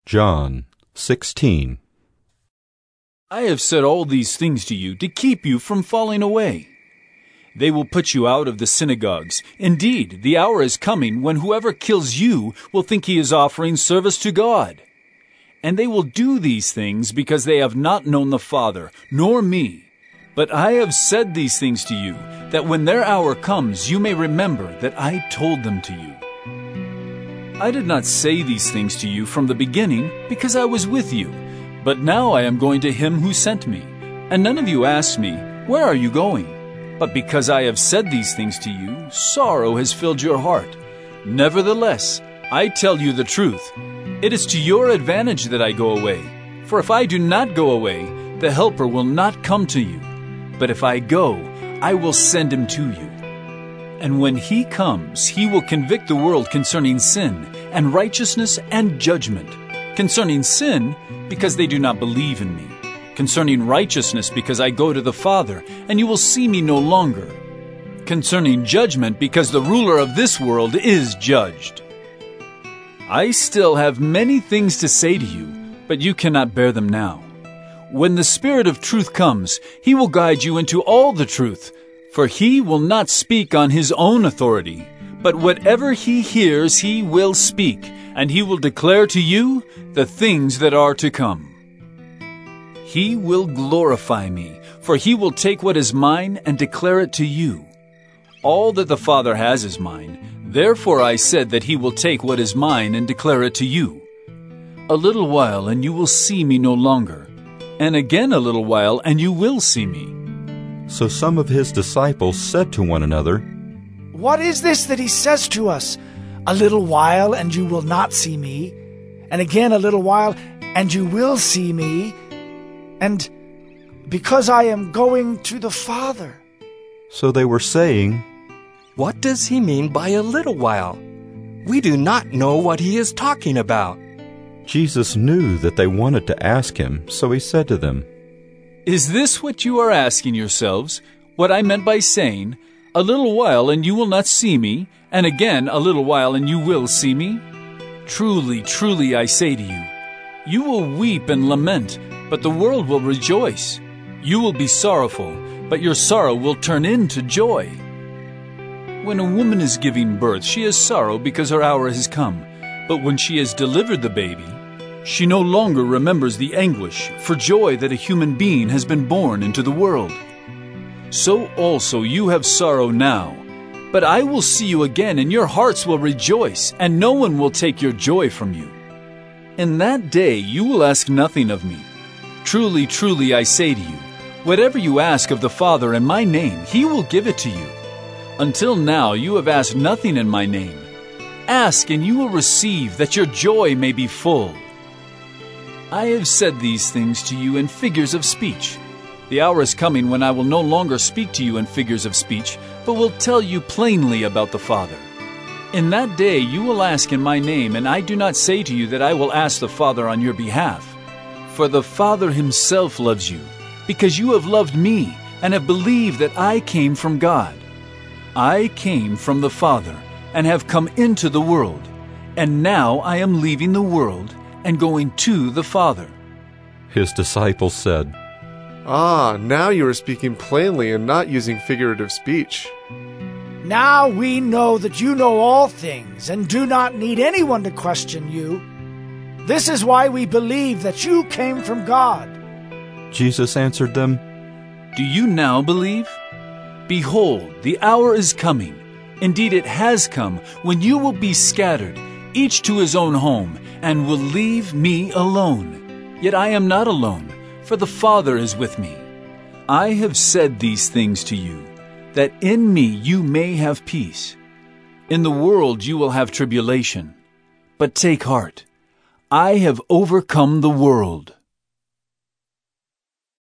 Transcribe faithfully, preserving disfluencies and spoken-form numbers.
John sixteen. I have said all these things to you to keep you from falling away. They will put you out of the synagogues. Indeed, the hour is coming when whoever kills you will think he is offering service to God. And they will do these things because they have not known the Father, nor me. But I have said these things to you, that when their hour comes, you may remember that I told them to you. I did not say these things to you from the beginning because I was with you. But now I am going to him who sent me. And none of you asked me, "Where are you going?" But because I have said these things to you, sorrow has filled your heart. Nevertheless, I tell you the truth. It is to your advantage that I go away. For if I do not go away, the Helper will not come to you. But if I go, I will send him to you. And when he comes, he will convict the world concerning sin and righteousness and judgment. Concerning sin, because they do not believe in me. Concerning righteousness, because I go to the Father, and you will see me no longer. Concerning judgment, because the ruler of this world is judged. I still have many things to say to you, but you cannot bear them now. When the Spirit of truth comes, he will guide you into all the truth, for he will not speak on his own authority, but whatever he hears he will speak, and he will declare to you the things that are to come. He will glorify me, for he will take what is mine and declare it to you. All that the Father has is mine. Therefore I said that he will take what is mine and declare it to you. A little while, and you will see me no longer. And again a little while, and you will see me. So some of his disciples said to one another, "What is this that he says to us? A little while, and you will not see me. And again a little while, and you will see me. And because I am going to the Father." So they were saying, "What does he mean by a little while? We do not know what he is talking about." Jesus knew that they wanted to ask him, so he said to them, Is this what you are asking yourselves? What I meant by saying, "A little while and you will not see me, and again a little while and you will see me"? Truly, truly I say to you, you will weep and lament, but the world will rejoice. You will be sorrowful, but your sorrow will turn into joy. When a woman is giving birth, she has sorrow because her hour has come. But when she has delivered the baby, she no longer remembers the anguish for joy that a human being has been born into the world. So also you have sorrow now, but I will see you again, and your hearts will rejoice, and no one will take your joy from you. In that day you will ask nothing of me. Truly, truly I say to you, whatever you ask of the Father in my name, he will give it to you. Until now you have asked nothing in my name. Ask, and you will receive, that your joy may be full. I have said these things to you in figures of speech. The hour is coming when I will no longer speak to you in figures of speech, but will tell you plainly about the Father. In that day you will ask in my name, and I do not say to you that I will ask the Father on your behalf. For the Father himself loves you, because you have loved me, and have believed that I came from God. I came from the Father, and have come into the world, and now I am leaving the world and going to the Father. His disciples said, Ah, now you are speaking plainly and not using figurative speech. Now we know that you know all things and do not need anyone to question you. This is why we believe that you came from God. Jesus answered them, Do you now believe? Behold, the hour is coming. Indeed, it has come, when you will be scattered, each to his own home, and will leave me alone. Yet I am not alone, for the Father is with me. I have said these things to you, that in me you may have peace. In the world you will have tribulation. But take heart, I have overcome the world.